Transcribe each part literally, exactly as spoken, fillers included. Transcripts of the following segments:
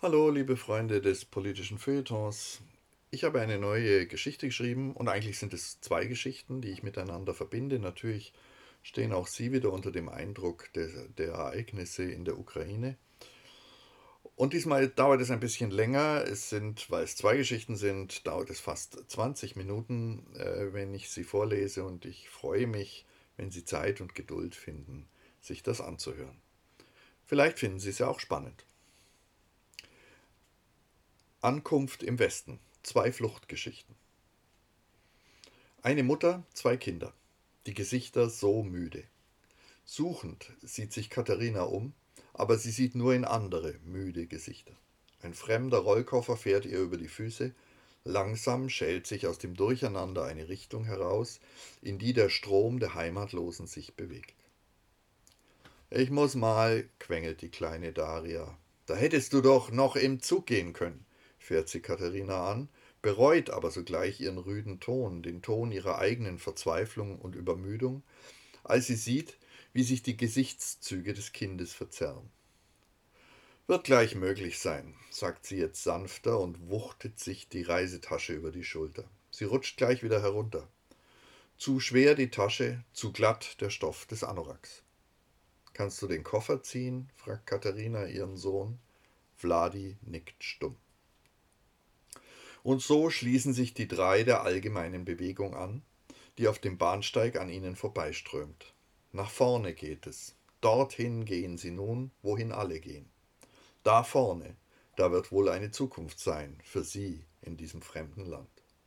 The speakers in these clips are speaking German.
Hallo, liebe Freunde des politischen Feuilletons. Ich habe eine neue Geschichte geschrieben und eigentlich sind es zwei Geschichten, die ich miteinander verbinde. Natürlich stehen auch Sie wieder unter dem Eindruck der, der Ereignisse in der Ukraine. Und diesmal dauert es ein bisschen länger. Es sind, weil es zwei Geschichten sind, dauert es fast zwanzig Minuten, äh, wenn ich sie vorlese, und ich freue mich, wenn Sie Zeit und Geduld finden, sich das anzuhören. Vielleicht finden Sie es ja auch spannend. Ankunft im Westen. Zwei Fluchtgeschichten. Eine Mutter, zwei Kinder. Die Gesichter so müde. Suchend sieht sich Katharina um, aber sie sieht nur in andere, müde Gesichter. Ein fremder Rollkoffer fährt ihr über die Füße. Langsam schält sich aus dem Durcheinander eine Richtung heraus, in die der Strom der Heimatlosen sich bewegt. Ich muss mal, quengelt die kleine Daria. Da hättest du doch noch im Zug gehen können, fährt sie Katharina an, bereut aber sogleich ihren rüden Ton, den Ton ihrer eigenen Verzweiflung und Übermüdung, als sie sieht, wie sich die Gesichtszüge des Kindes verzerren. Wird gleich möglich sein, sagt sie jetzt sanfter und wuchtet sich die Reisetasche über die Schulter. Sie rutscht gleich wieder herunter. Zu schwer die Tasche, zu glatt der Stoff des Anoraks. Kannst du den Koffer ziehen? Fragt Katharina ihren Sohn. Vladi nickt stumm. Und so schließen sich die drei der allgemeinen Bewegung an, die auf dem Bahnsteig an ihnen vorbeiströmt. Nach vorne geht es. Dorthin gehen sie nun, wohin alle gehen. Da vorne, da wird wohl eine Zukunft sein für sie in diesem fremden Land.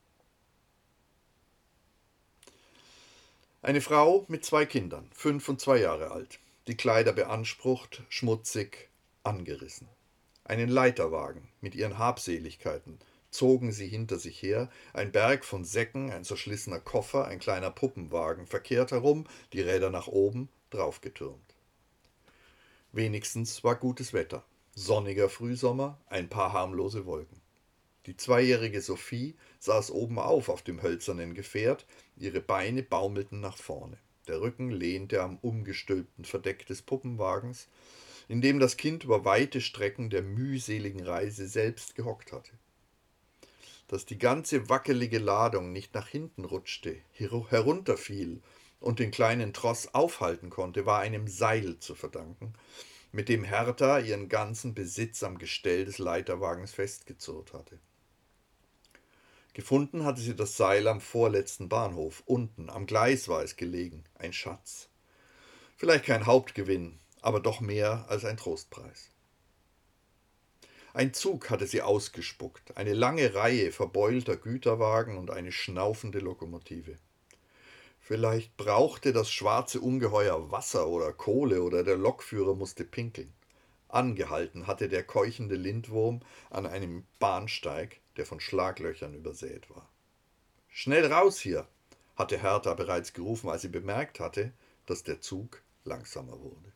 Eine Frau mit zwei Kindern, fünf und zwei Jahre alt, die Kleider beansprucht, schmutzig, angerissen. Einen Leiterwagen mit ihren Habseligkeiten zogen sie hinter sich her, ein Berg von Säcken, ein zerschlissener Koffer, ein kleiner Puppenwagen verkehrt herum, die Räder nach oben, draufgetürmt. Wenigstens war gutes Wetter. Sonniger Frühsommer, ein paar harmlose Wolken. Die zweijährige Sophie saß oben auf auf dem hölzernen Gefährt, ihre Beine baumelten nach vorne. Der Rücken lehnte am umgestülpten Verdeck des Puppenwagens, in dem das Kind über weite Strecken der mühseligen Reise selbst gehockt hatte. Dass die ganze wackelige Ladung nicht nach hinten rutschte, herunterfiel und den kleinen Tross aufhalten konnte, war einem Seil zu verdanken, mit dem Hertha ihren ganzen Besitz am Gestell des Leiterwagens festgezurrt hatte. Gefunden hatte sie das Seil am vorletzten Bahnhof. Unten, am Gleis war es gelegen. Ein Schatz. Vielleicht kein Hauptgewinn, aber doch mehr als ein Trostpreis. Ein Zug hatte sie ausgespuckt. Eine lange Reihe verbeulter Güterwagen und eine schnaufende Lokomotive. Vielleicht brauchte das schwarze Ungeheuer Wasser oder Kohle oder der Lokführer musste pinkeln. Angehalten hatte der keuchende Lindwurm an einem Bahnsteig, der von Schlaglöchern übersät war. »Schnell raus hier«, hatte Hertha bereits gerufen, als sie bemerkt hatte, dass der Zug langsamer wurde.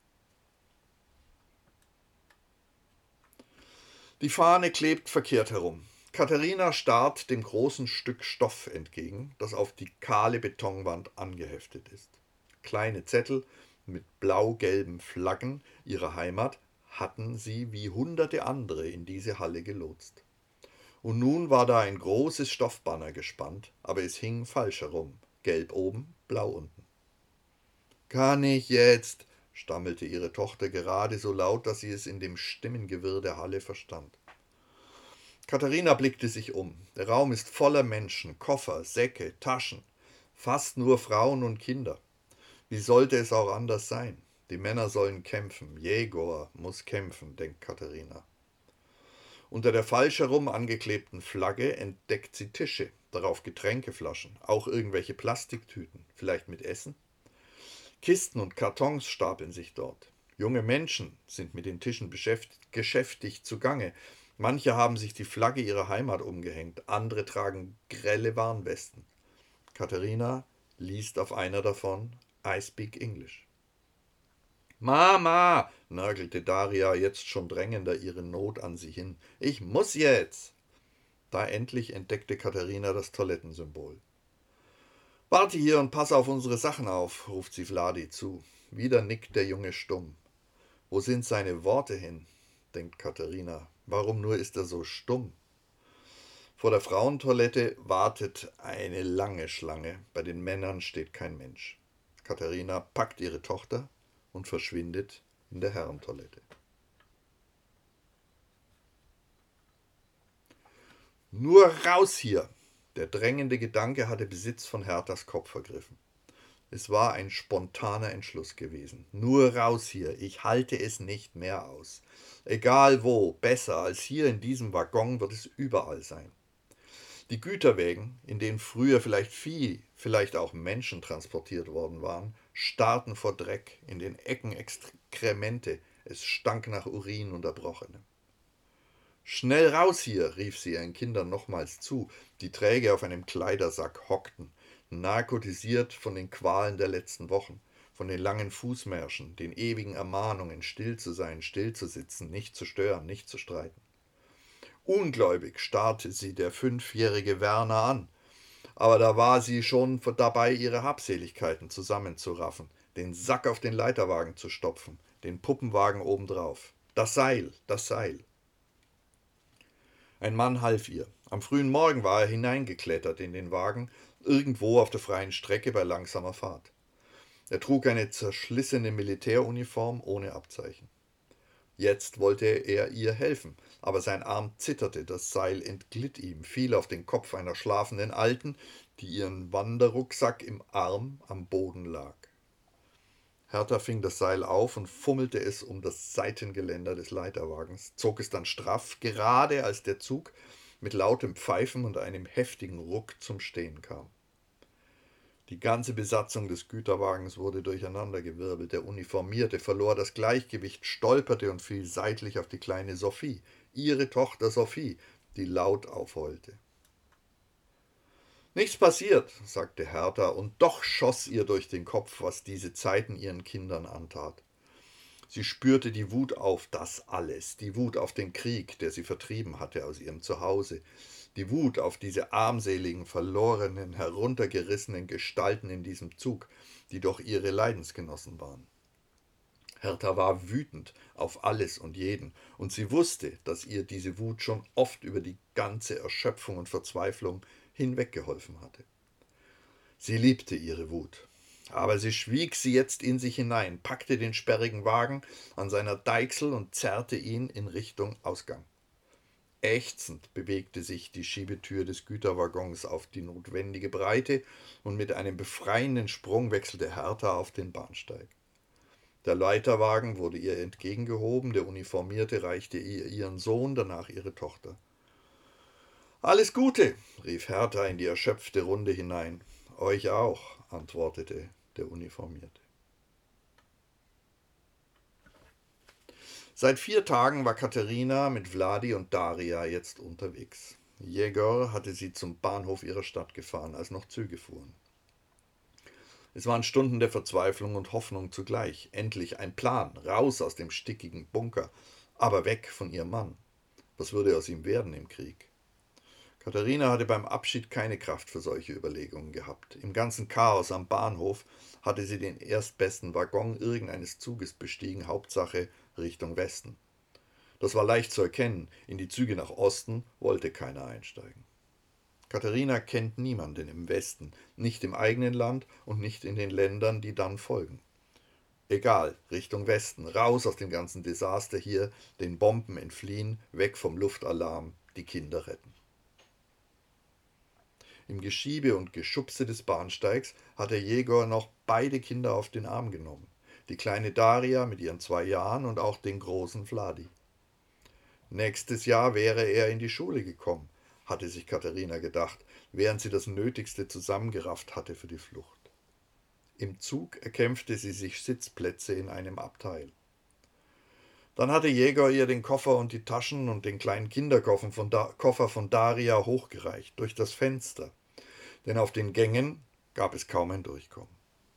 Die Fahne klebt verkehrt herum. Katharina starrt dem großen Stück Stoff entgegen, das auf die kahle Betonwand angeheftet ist. Kleine Zettel mit blau-gelben Flaggen ihrer Heimat hatten sie wie hunderte andere in diese Halle gelotst. Und nun war da ein großes Stoffbanner gespannt, aber es hing falsch herum. Gelb oben, blau unten. »Kann ich jetzt?«, stammelte ihre Tochter gerade so laut, dass sie es in dem Stimmengewirr der Halle verstand. Katharina blickte sich um. Der Raum ist voller Menschen, Koffer, Säcke, Taschen. Fast nur Frauen und Kinder. Wie sollte es auch anders sein? Die Männer sollen kämpfen. Jegor muss kämpfen, denkt Katharina. Unter der falsch herum angeklebten Flagge entdeckt sie Tische, darauf Getränkeflaschen, auch irgendwelche Plastiktüten, vielleicht mit Essen. Kisten und Kartons stapeln sich dort. Junge Menschen sind mit den Tischen beschäftigt, geschäftig zugange. Manche haben sich die Flagge ihrer Heimat umgehängt, andere tragen grelle Warnwesten. Katharina liest auf einer davon I speak English. »Mama«, nörgelte Daria jetzt schon drängender ihre Not an sie hin. »Ich muss jetzt!« Da endlich entdeckte Katharina das Toilettensymbol. »Warte hier und pass auf unsere Sachen auf«, ruft sie Vladi zu. Wieder nickt der Junge stumm. Wo sind seine Worte hin? denkt Katharina. Warum nur ist er so stumm? Vor der Frauentoilette wartet eine lange Schlange. Bei den Männern steht kein Mensch. Katharina packt ihre Tochter und verschwindet in der Herrentoilette. Nur raus hier! Der drängende Gedanke hatte Besitz von Herthas Kopf ergriffen. Es war ein spontaner Entschluss gewesen. Nur raus hier, ich halte es nicht mehr aus. Egal wo, besser als hier in diesem Waggon wird es überall sein. Die Güterwägen, in denen früher vielleicht Vieh, vielleicht auch Menschen transportiert worden waren, starrten vor Dreck, in den Ecken Exkremente, es stank nach Urin und Erbrochenem. »Schnell raus hier«, rief sie ihren Kindern nochmals zu, die träge auf einem Kleidersack hockten, narkotisiert von den Qualen der letzten Wochen, von den langen Fußmärschen, den ewigen Ermahnungen, still zu sein, still zu sitzen, nicht zu stören, nicht zu streiten. Ungläubig starrte sie der fünfjährige Werner an, aber da war sie schon dabei, ihre Habseligkeiten zusammenzuraffen, den Sack auf den Leiterwagen zu stopfen, den Puppenwagen obendrauf. Das Seil, das Seil. Ein Mann half ihr. Am frühen Morgen war er hineingeklettert in den Wagen, irgendwo auf der freien Strecke bei langsamer Fahrt. Er trug eine zerschlissene Militäruniform ohne Abzeichen. Jetzt wollte er ihr helfen, aber sein Arm zitterte, das Seil entglitt ihm, fiel auf den Kopf einer schlafenden Alten, die ihren Wanderrucksack im Arm am Boden lag. Hertha fing das Seil auf und fummelte es um das Seitengeländer des Leiterwagens, zog es dann straff, gerade als der Zug mit lautem Pfeifen und einem heftigen Ruck zum Stehen kam. Die ganze Besatzung des Güterwagens wurde durcheinandergewirbelt. Der Uniformierte verlor das Gleichgewicht, stolperte und fiel seitlich auf die kleine Sophie, ihre Tochter Sophie, die laut aufheulte. »Nichts passiert«, sagte Hertha, und doch schoss ihr durch den Kopf, was diese Zeiten ihren Kindern antat. Sie spürte die Wut auf das alles, die Wut auf den Krieg, der sie vertrieben hatte aus ihrem Zuhause, die Wut auf diese armseligen, verlorenen, heruntergerissenen Gestalten in diesem Zug, die doch ihre Leidensgenossen waren. Hertha war wütend auf alles und jeden, und sie wusste, dass ihr diese Wut schon oft über die ganze Erschöpfung und Verzweiflung hinweggeholfen hatte. Sie liebte ihre Wut, aber sie schwieg sie jetzt in sich hinein, packte den sperrigen Wagen an seiner Deichsel und zerrte ihn in Richtung Ausgang. Ächzend bewegte sich die Schiebetür des Güterwaggons auf die notwendige Breite und mit einem befreienden Sprung wechselte Hertha auf den Bahnsteig. Der Leiterwagen wurde ihr entgegengehoben, der Uniformierte reichte ihr ihren Sohn, danach ihre Tochter. »Alles Gute«, rief Hertha in die erschöpfte Runde hinein. »Euch auch«, antwortete der Uniformierte. Seit vier Tagen war Katharina mit Vladi und Daria jetzt unterwegs. Jegor hatte sie zum Bahnhof ihrer Stadt gefahren, als noch Züge fuhren. Es waren Stunden der Verzweiflung und Hoffnung zugleich. Endlich ein Plan, raus aus dem stickigen Bunker, aber weg von ihrem Mann. Was würde aus ihm werden im Krieg? Katharina hatte beim Abschied keine Kraft für solche Überlegungen gehabt. Im ganzen Chaos am Bahnhof hatte sie den erstbesten Waggon irgendeines Zuges bestiegen, Hauptsache Richtung Westen. Das war leicht zu erkennen, in die Züge nach Osten wollte keiner einsteigen. Katharina kennt niemanden im Westen, nicht im eigenen Land und nicht in den Ländern, die dann folgen. Egal, Richtung Westen, raus aus dem ganzen Desaster hier, den Bomben entfliehen, weg vom Luftalarm, die Kinder retten. Im Geschiebe und Geschubse des Bahnsteigs hatte Jegor noch beide Kinder auf den Arm genommen. Die kleine Daria mit ihren zwei Jahren und auch den großen Vladi. Nächstes Jahr wäre er in die Schule gekommen, hatte sich Katharina gedacht, während sie das Nötigste zusammengerafft hatte für die Flucht. Im Zug erkämpfte sie sich Sitzplätze in einem Abteil. Dann hatte Jegor ihr den Koffer und die Taschen und den kleinen Kinderkoffer von, da- Koffer von Daria hochgereicht, durch das Fenster, denn auf den Gängen gab es kaum ein Durchkommen.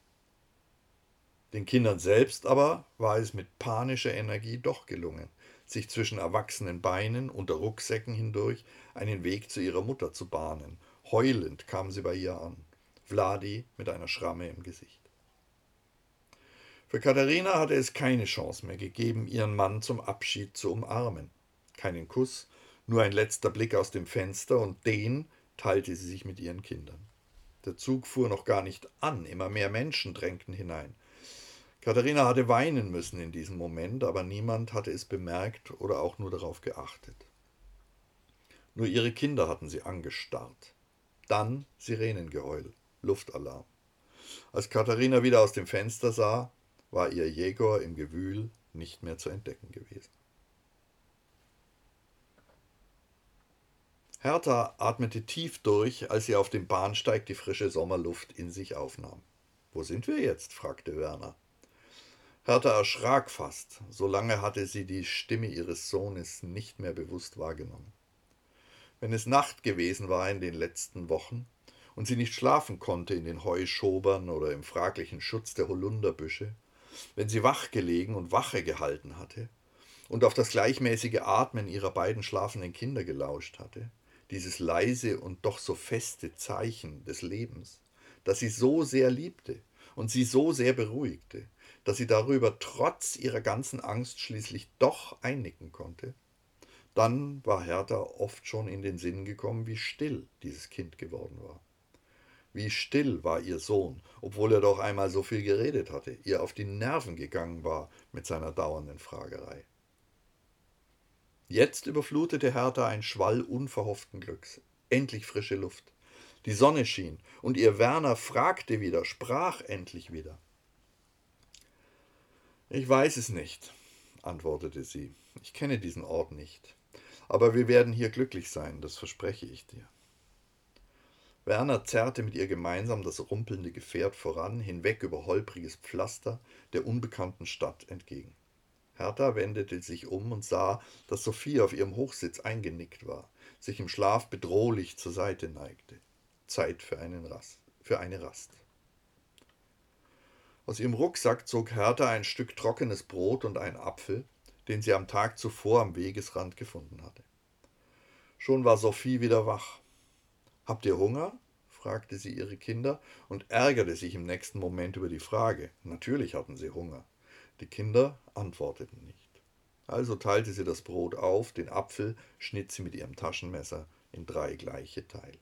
Den Kindern selbst aber war es mit panischer Energie doch gelungen, sich zwischen erwachsenen Beinen unter Rucksäcken hindurch einen Weg zu ihrer Mutter zu bahnen. Heulend kam sie bei ihr an, Vladi mit einer Schramme im Gesicht. Für Katharina hatte es keine Chance mehr gegeben, ihren Mann zum Abschied zu umarmen. Keinen Kuss, nur ein letzter Blick aus dem Fenster, und den teilte sie sich mit ihren Kindern. Der Zug fuhr noch gar nicht an, immer mehr Menschen drängten hinein. Katharina hatte weinen müssen in diesem Moment, aber niemand hatte es bemerkt oder auch nur darauf geachtet. Nur ihre Kinder hatten sie angestarrt. Dann Sirenengeheul, Luftalarm. Als Katharina wieder aus dem Fenster sah, war ihr Jegor im Gewühl nicht mehr zu entdecken gewesen. Hertha atmete tief durch, als sie auf dem Bahnsteig die frische Sommerluft in sich aufnahm. »Wo sind wir jetzt?« fragte Werner. Hertha erschrak fast, so lange hatte sie die Stimme ihres Sohnes nicht mehr bewusst wahrgenommen. Wenn es Nacht gewesen war in den letzten Wochen und sie nicht schlafen konnte in den Heuschobern oder im fraglichen Schutz der Holunderbüsche, wenn sie wach gelegen und Wache gehalten hatte und auf das gleichmäßige Atmen ihrer beiden schlafenden Kinder gelauscht hatte, dieses leise und doch so feste Zeichen des Lebens, das sie so sehr liebte und sie so sehr beruhigte, dass sie darüber trotz ihrer ganzen Angst schließlich doch einnicken konnte, dann war Hertha oft schon in den Sinn gekommen, wie still dieses Kind geworden war. Wie still war ihr Sohn, obwohl er doch einmal so viel geredet hatte, ihr auf die Nerven gegangen war mit seiner dauernden Fragerei. Jetzt überflutete Hertha ein Schwall unverhofften Glücks. Endlich frische Luft. Die Sonne schien, und ihr Werner fragte wieder, sprach endlich wieder. »Ich weiß es nicht«, antwortete sie. »Ich kenne diesen Ort nicht. Aber wir werden hier glücklich sein, das verspreche ich dir.« Werner zerrte mit ihr gemeinsam das rumpelnde Gefährt voran, hinweg über holpriges Pflaster der unbekannten Stadt entgegen. Hertha wendete sich um und sah, dass Sophie auf ihrem Hochsitz eingenickt war, sich im Schlaf bedrohlich zur Seite neigte. Zeit für, einen Rast, für eine Rast. Aus ihrem Rucksack zog Hertha ein Stück trockenes Brot und einen Apfel, den sie am Tag zuvor am Wegesrand gefunden hatte. Schon war Sophie wieder wach. »Habt ihr Hunger?« fragte sie ihre Kinder und ärgerte sich im nächsten Moment über die Frage. Natürlich hatten sie Hunger. Die Kinder antworteten nicht. Also teilte sie das Brot auf, den Apfel schnitt sie mit ihrem Taschenmesser in drei gleiche Teile.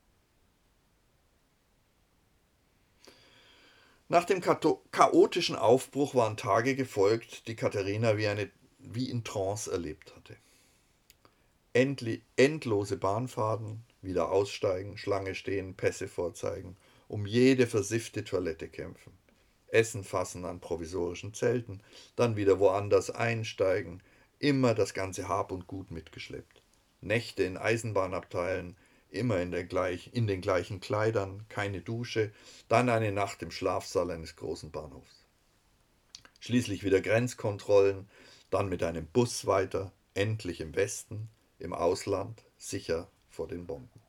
Nach dem chaotischen Aufbruch waren Tage gefolgt, die Katharina wie, eine, wie in Trance erlebt hatte. Endli, endlose Bahnfahrten, wieder aussteigen, Schlange stehen, Pässe vorzeigen, um jede versiffte Toilette kämpfen. Essen fassen an provisorischen Zelten, dann wieder woanders einsteigen, immer das ganze Hab und Gut mitgeschleppt. Nächte in Eisenbahnabteilen, immer in, der gleich, in den gleichen Kleidern, keine Dusche, dann eine Nacht im Schlafsaal eines großen Bahnhofs. Schließlich wieder Grenzkontrollen, dann mit einem Bus weiter, endlich im Westen, im Ausland, sicher vor den Bomben.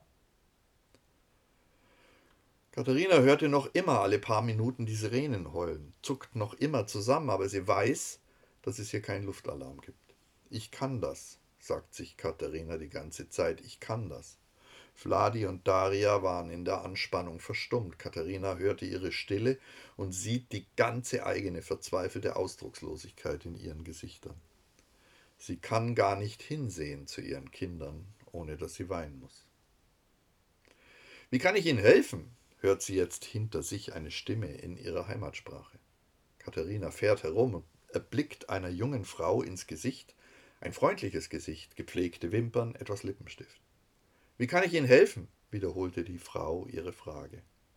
Katharina hörte noch immer alle paar Minuten die Sirenen heulen, zuckt noch immer zusammen, aber sie weiß, dass es hier keinen Luftalarm gibt. »Ich kann das«, sagt sich Katharina die ganze Zeit, »ich kann das.« Vladi und Daria waren in der Anspannung verstummt. Katharina hörte ihre Stille und sieht die ganze eigene verzweifelte Ausdruckslosigkeit in ihren Gesichtern. Sie kann gar nicht hinsehen zu ihren Kindern, ohne dass sie weinen muss. »Wie kann ich Ihnen helfen?« hört sie jetzt hinter sich eine Stimme in ihrer Heimatsprache. Katharina fährt herum und erblickt einer jungen Frau ins Gesicht, ein freundliches Gesicht, gepflegte Wimpern, etwas Lippenstift. »Wie kann ich Ihnen helfen?« wiederholte die Frau ihre Frage.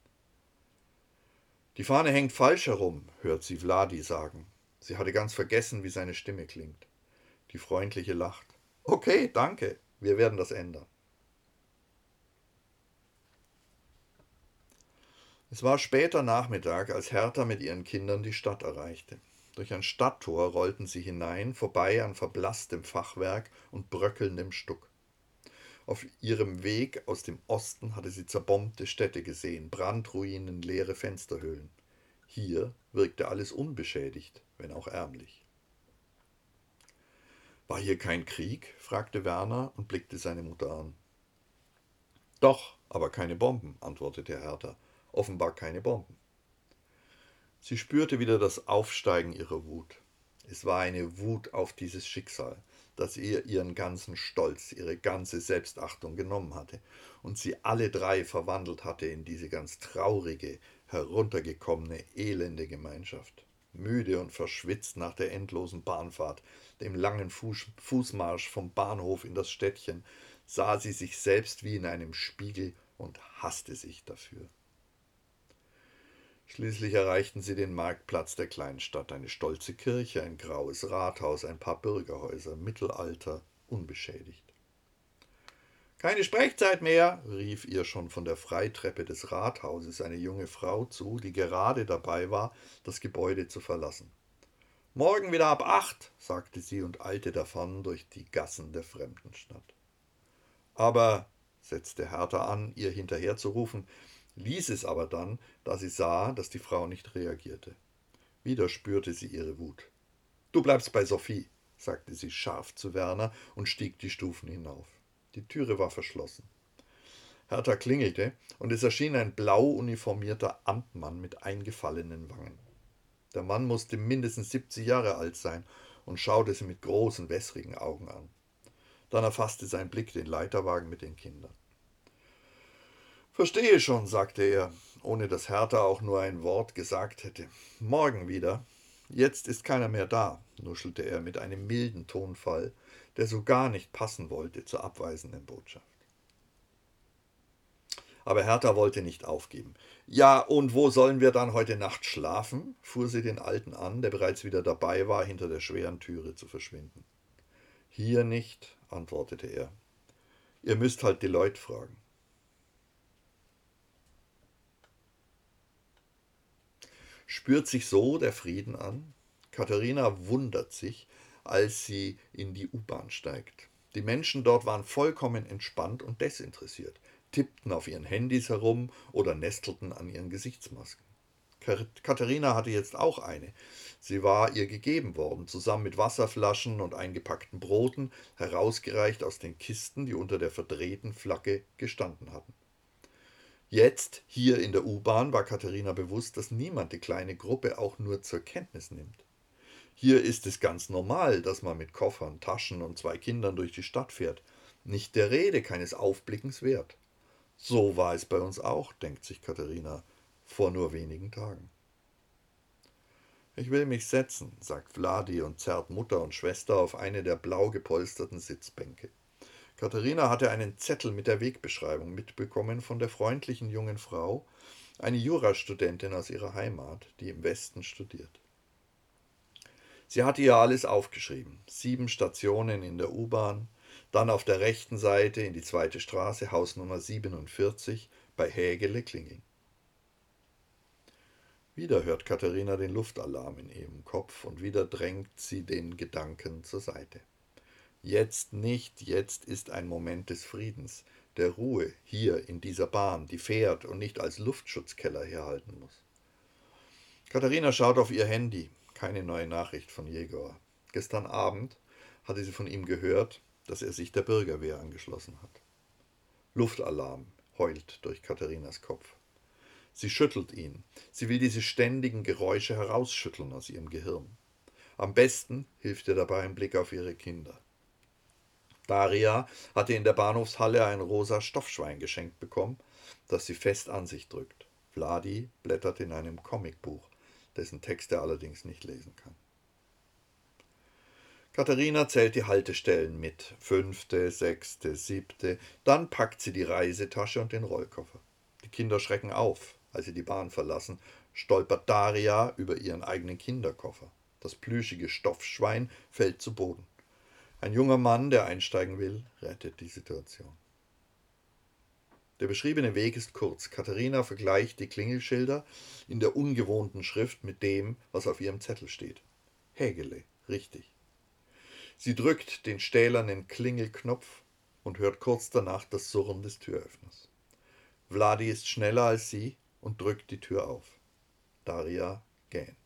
»Die Fahne hängt falsch herum«, hört sie Vladi sagen. Sie hatte ganz vergessen, wie seine Stimme klingt. Die Freundliche lacht. »Okay, danke, wir werden das ändern.« Es war später Nachmittag, als Hertha mit ihren Kindern die Stadt erreichte. Durch ein Stadttor rollten sie hinein, vorbei an verblasstem Fachwerk und bröckelndem Stuck. Auf ihrem Weg aus dem Osten hatte sie zerbombte Städte gesehen, Brandruinen, leere Fensterhöhlen. Hier wirkte alles unbeschädigt, wenn auch ärmlich. »War hier kein Krieg?« fragte Werner und blickte seine Mutter an. »Doch, aber keine Bomben«, antwortete Hertha. »Offenbar keine Bomben.« Sie spürte wieder das Aufsteigen ihrer Wut. Es war eine Wut auf dieses Schicksal, das ihr ihren ganzen Stolz, ihre ganze Selbstachtung genommen hatte und sie alle drei verwandelt hatte in diese ganz traurige, heruntergekommene, elende Gemeinschaft. Müde und verschwitzt nach der endlosen Bahnfahrt, dem langen Fuß Fußmarsch vom Bahnhof in das Städtchen, sah sie sich selbst wie in einem Spiegel und hasste sich dafür. Schließlich erreichten sie den Marktplatz der Kleinstadt, eine stolze Kirche, ein graues Rathaus, ein paar Bürgerhäuser, Mittelalter, unbeschädigt. »Keine Sprechzeit mehr«, rief ihr schon von der Freitreppe des Rathauses eine junge Frau zu, die gerade dabei war, das Gebäude zu verlassen. »Morgen wieder ab acht«, sagte sie und eilte davon durch die Gassen der Fremdenstadt. »Aber«, setzte Hertha an, ihr hinterherzurufen, ließ es aber dann, da sie sah, dass die Frau nicht reagierte. Wieder spürte sie ihre Wut. »Du bleibst bei Sophie«, sagte sie scharf zu Werner und stieg die Stufen hinauf. Die Türe war verschlossen. Hertha klingelte, und es erschien ein blau uniformierter Amtmann mit eingefallenen Wangen. Der Mann musste mindestens siebzig Jahre alt sein und schaute sie mit großen, wässrigen Augen an. Dann erfasste sein Blick den Leiterwagen mit den Kindern. »Verstehe schon«, sagte er, ohne dass Hertha auch nur ein Wort gesagt hätte. »Morgen wieder. Jetzt ist keiner mehr da«, nuschelte er mit einem milden Tonfall, der so gar nicht passen wollte zur abweisenden Botschaft. Aber Hertha wollte nicht aufgeben. »Ja, und wo sollen wir dann heute Nacht schlafen?«, fuhr sie den Alten an, der bereits wieder dabei war, hinter der schweren Türe zu verschwinden. »Hier nicht«, antwortete er. »Ihr müsst halt die Leute fragen.« Spürt sich so der Frieden an? Katharina wundert sich, als sie in die U-Bahn steigt. Die Menschen dort waren vollkommen entspannt und desinteressiert, tippten auf ihren Handys herum oder nestelten an ihren Gesichtsmasken. Katharina hatte jetzt auch eine. Sie war ihr gegeben worden, zusammen mit Wasserflaschen und eingepackten Broten, herausgereicht aus den Kisten, die unter der verdrehten Flagge gestanden hatten. Jetzt, hier in der U-Bahn, war Katharina bewusst, dass niemand die kleine Gruppe auch nur zur Kenntnis nimmt. Hier ist es ganz normal, dass man mit Koffern, Taschen und zwei Kindern durch die Stadt fährt. Nicht der Rede, keines Aufblickens wert. So war es bei uns auch, denkt sich Katharina, vor nur wenigen Tagen. »Ich will mich setzen«, sagt Vladi und zerrt Mutter und Schwester auf eine der blau gepolsterten Sitzbänke. Katharina hatte einen Zettel mit der Wegbeschreibung mitbekommen von der freundlichen jungen Frau, eine Jurastudentin aus ihrer Heimat, die im Westen studiert. Sie hatte ihr alles aufgeschrieben, sieben Stationen in der U-Bahn, dann auf der rechten Seite in die zweite Straße, Hausnummer siebenundvierzig, bei Hägele klingeln. Wieder hört Katharina den Luftalarm in ihrem Kopf und wieder drängt sie den Gedanken zur Seite. Jetzt nicht, jetzt ist ein Moment des Friedens, der Ruhe, hier in dieser Bahn, die fährt und nicht als Luftschutzkeller herhalten muss. Katharina schaut auf ihr Handy, keine neue Nachricht von Jegor. Gestern Abend hatte sie von ihm gehört, dass er sich der Bürgerwehr angeschlossen hat. Luftalarm heult durch Katharinas Kopf. Sie schüttelt ihn, sie will diese ständigen Geräusche herausschütteln aus ihrem Gehirn. Am besten hilft ihr dabei ein Blick auf ihre Kinder. Daria hatte in der Bahnhofshalle ein rosa Stoffschwein geschenkt bekommen, das sie fest an sich drückt. Vladi blättert in einem Comicbuch, dessen Text er allerdings nicht lesen kann. Katharina zählt die Haltestellen mit, fünfte, sechste, siebte, dann packt sie die Reisetasche und den Rollkoffer. Die Kinder schrecken auf, als sie die Bahn verlassen, stolpert Daria über ihren eigenen Kinderkoffer. Das plüschige Stoffschwein fällt zu Boden. Ein junger Mann, der einsteigen will, rettet die Situation. Der beschriebene Weg ist kurz. Katharina vergleicht die Klingelschilder in der ungewohnten Schrift mit dem, was auf ihrem Zettel steht. Hägele, richtig. Sie drückt den stählernen Klingelknopf und hört kurz danach das Surren des Türöffners. Vladi ist schneller als sie und drückt die Tür auf. Daria gähnt.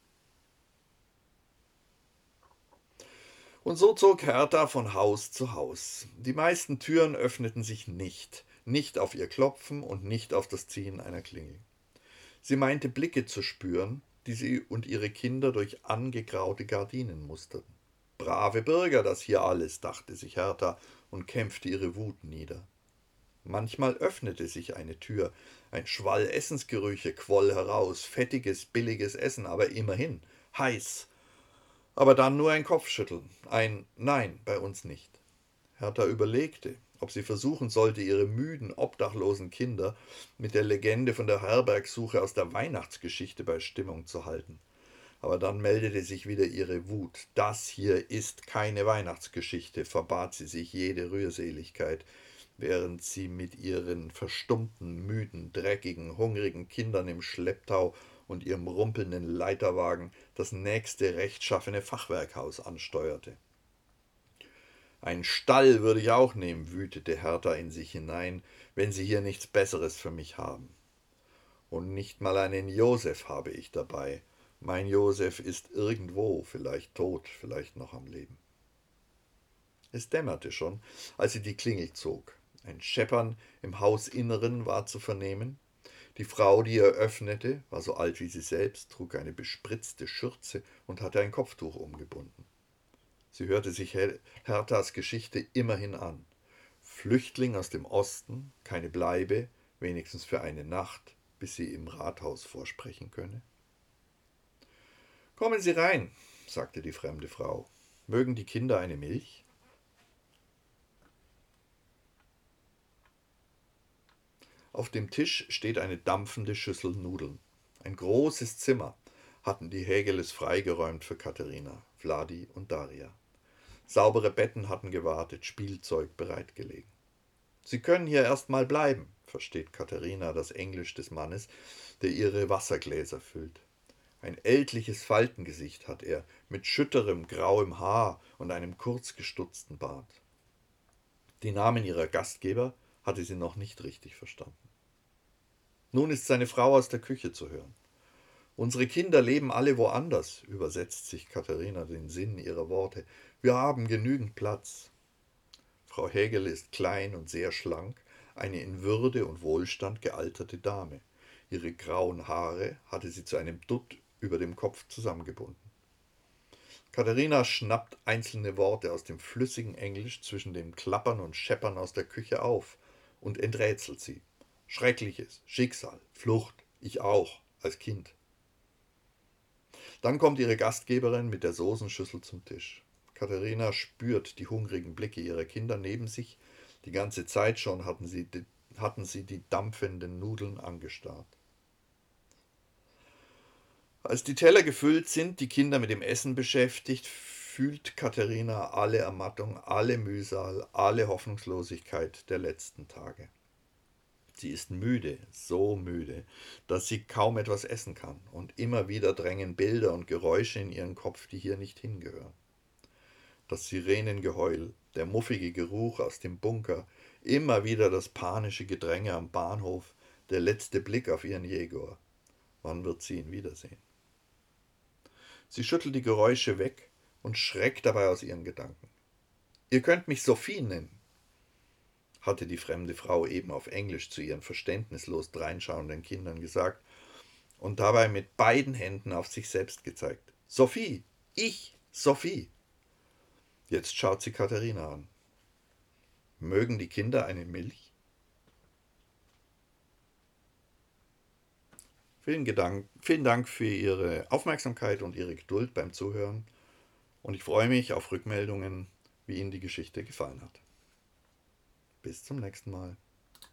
Und so zog Hertha von Haus zu Haus. Die meisten Türen öffneten sich nicht, nicht auf ihr Klopfen und nicht auf das Ziehen einer Klingel. Sie meinte Blicke zu spüren, die sie und ihre Kinder durch angegraute Gardinen musterten. Brave Bürger, das hier alles, dachte sich Hertha und kämpfte ihre Wut nieder. Manchmal öffnete sich eine Tür, ein Schwall Essensgerüche quoll heraus, fettiges, billiges Essen, aber immerhin heiß. Aber dann nur ein Kopfschütteln, ein Nein, bei uns nicht. Hertha überlegte, ob sie versuchen sollte, ihre müden, obdachlosen Kinder mit der Legende von der Herbergsuche aus der Weihnachtsgeschichte bei Stimmung zu halten. Aber dann meldete sich wieder ihre Wut. Das hier ist keine Weihnachtsgeschichte, verbat sie sich jede Rührseligkeit, während sie mit ihren verstummten, müden, dreckigen, hungrigen Kindern im Schlepptau und ihrem rumpelnden Leiterwagen das nächste rechtschaffene Fachwerkhaus ansteuerte. Einen Stall würde ich auch nehmen, wütete Hertha in sich hinein, wenn Sie hier nichts Besseres für mich haben. Und nicht mal einen Josef habe ich dabei. Mein Josef ist irgendwo, vielleicht tot, vielleicht noch am Leben. Es dämmerte schon, als sie die Klingel zog. Ein Scheppern im Hausinneren war zu vernehmen. Die Frau, die er öffnete, war so alt wie sie selbst, trug eine bespritzte Schürze und hatte ein Kopftuch umgebunden. Sie hörte sich Herthas Geschichte immerhin an. Flüchtling aus dem Osten, keine Bleibe, wenigstens für eine Nacht, bis sie im Rathaus vorsprechen könne. »Kommen Sie rein«, sagte die fremde Frau. »Mögen die Kinder eine Milch?« Auf dem Tisch steht eine dampfende Schüssel Nudeln. Ein großes Zimmer hatten die Hägeles freigeräumt für Katharina, Vladi und Daria. Saubere Betten hatten gewartet, Spielzeug bereitgelegen. »Sie können hier erst mal bleiben«, versteht Katharina das Englisch des Mannes, der ihre Wassergläser füllt. Ein ältliches Faltengesicht hat er, mit schütterem, grauem Haar und einem kurz gestutzten Bart. Die Namen ihrer Gastgeber hatte sie noch nicht richtig verstanden. Nun ist seine Frau aus der Küche zu hören. »Unsere Kinder leben alle woanders«, übersetzt sich Katharina den Sinn ihrer Worte. »Wir haben genügend Platz.« Frau Hägele ist klein und sehr schlank, eine in Würde und Wohlstand gealterte Dame. Ihre grauen Haare hatte sie zu einem Dutt über dem Kopf zusammengebunden. Katharina schnappt einzelne Worte aus dem flüssigen Englisch zwischen dem Klappern und Scheppern aus der Küche auf und enträtselt sie. Schreckliches, Schicksal, Flucht, ich auch, als Kind. Dann kommt ihre Gastgeberin mit der Soßenschüssel zum Tisch. Katharina spürt die hungrigen Blicke ihrer Kinder neben sich. Die ganze Zeit schon hatten sie die, hatten sie die dampfenden Nudeln angestarrt. Als die Teller gefüllt sind, die Kinder mit dem Essen beschäftigt, fühlt Katharina alle Ermattung, alle Mühsal, alle Hoffnungslosigkeit der letzten Tage. Sie ist müde, so müde, dass sie kaum etwas essen kann, und immer wieder drängen Bilder und Geräusche in ihren Kopf, die hier nicht hingehören. Das Sirenengeheul, der muffige Geruch aus dem Bunker, immer wieder das panische Gedränge am Bahnhof, der letzte Blick auf ihren Jegor. Wann wird sie ihn wiedersehen? Sie schüttelt die Geräusche weg und schreckt dabei aus ihren Gedanken. »Ihr könnt mich Sophie nennen«, hatte die fremde Frau eben auf Englisch zu ihren verständnislos dreinschauenden Kindern gesagt und dabei mit beiden Händen auf sich selbst gezeigt. »Sophie! Ich, Sophie!« Jetzt schaut sie Katharina an. »Mögen die Kinder eine Milch?« Vielen, Gedank, vielen Dank für Ihre Aufmerksamkeit und Ihre Geduld beim Zuhören. Und ich freue mich auf Rückmeldungen, wie Ihnen die Geschichte gefallen hat. Bis zum nächsten Mal.